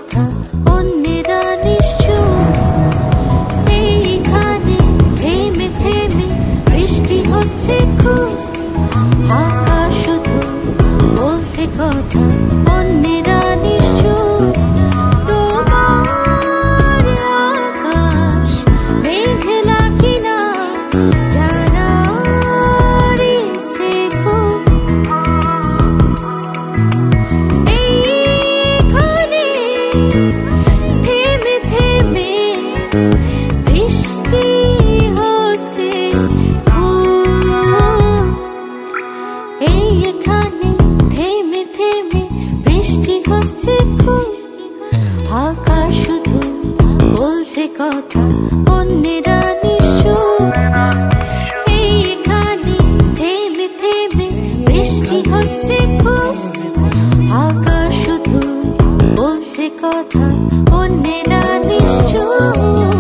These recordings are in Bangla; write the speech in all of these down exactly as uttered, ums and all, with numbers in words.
কথা অন্যেরা নিশ্চুপ। এইখানে থেমে থেমে বৃষ্টি হচ্ছে খুব, আকাশ শুধু বলছে কথা অন্যেরা নিশ্চুপ। তোমার আকাশ মেঘলা কিনা জানার ইচ্ছে খুব। এইখানে থেমে থেমে বৃষ্টি হচ্ছে খুব। এইখানে থেমে থেমে বৃষ্টি হচ্ছে খুব, আকাশ শুধু বলছে কথা অন্যেরা নিশ্চুপ। এইখানে থেমে থেমে বৃষ্টি হচ্ছে খুব, আকাশ শুধু বলছে কথা অন্যেরা নিশ্চুপ।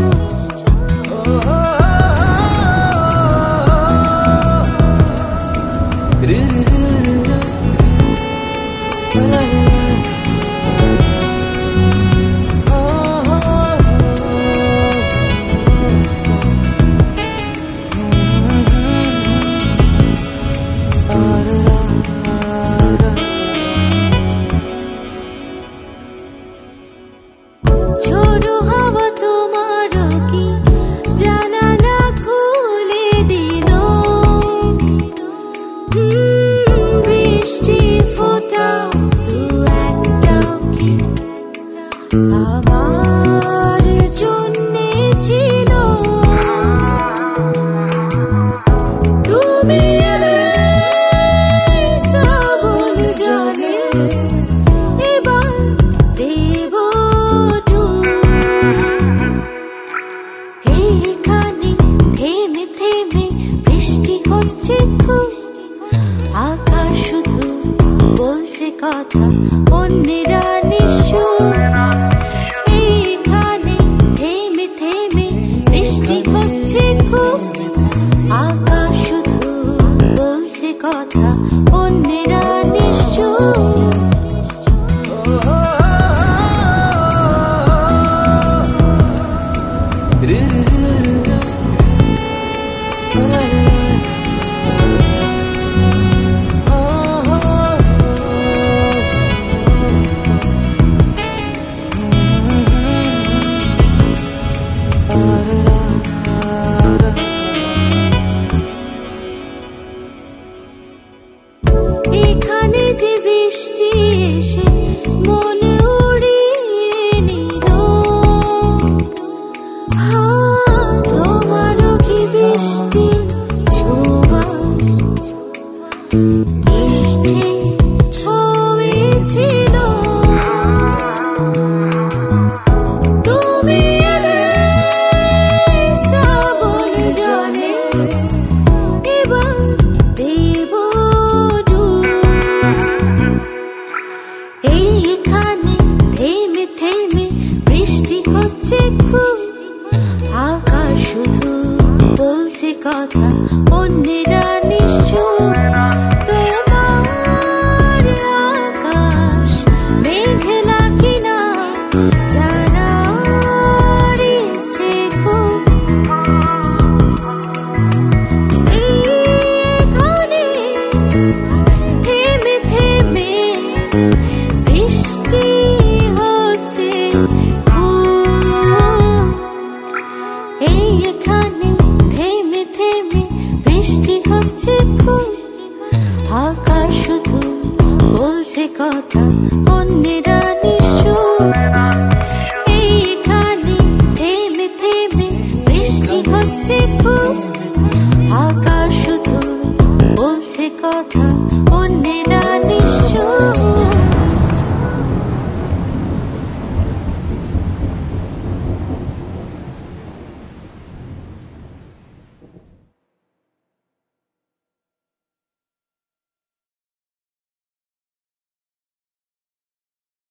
ঝোড়ো হাওয়া তোমারও কি জানালা খুলে দিল? বৃষ্টি ফোঁটা দু একটাও কি আমার জন্যে ছিল? তুমি এলে শ্রাবণ জলে, এবার দেব ডুব। এইখানে থেমে থেমে বৃষ্টি হচ্ছে খুব, আকাশ শুধু বলছে কথা অন্যেরা নিশ্চুপ। এইখানে থেমে থেমে বৃষ্টি হচ্ছে খুব, আকাশ শুধু বলছে কথা অন্যেরা নিশ্চুপ। এখানে যে বৃষ্টি এসে মনে উড়িয়ে নিল, তোমারও কি বৃষ্টি ছোঁয়ার ইচ্ছে হয়েছিল? তুমি এলে শ্রাবণ জলে, এবার দেব ডুব। এইখানে থেমে থেমে বৃষ্টি হচ্ছে খুব, আকাশ শুধু বলছে কথা অন্যেরা নিশ্চুপ। তোমার আকাশ মেঘলা কিনা জানার ইচ্ছে খুব। এইখানে থেমে থেমে বৃষ্টি হচ্ছে খুব। এইখানে থেমে থেমে বৃষ্টি হচ্ছে খুব, আকাশ শুধু বলছে কথা অন্যেরা নিশ্চুপ। এইখানে থেমে থেমে বৃষ্টি হচ্ছে খুব, আকাশ শুধু বলছে কথা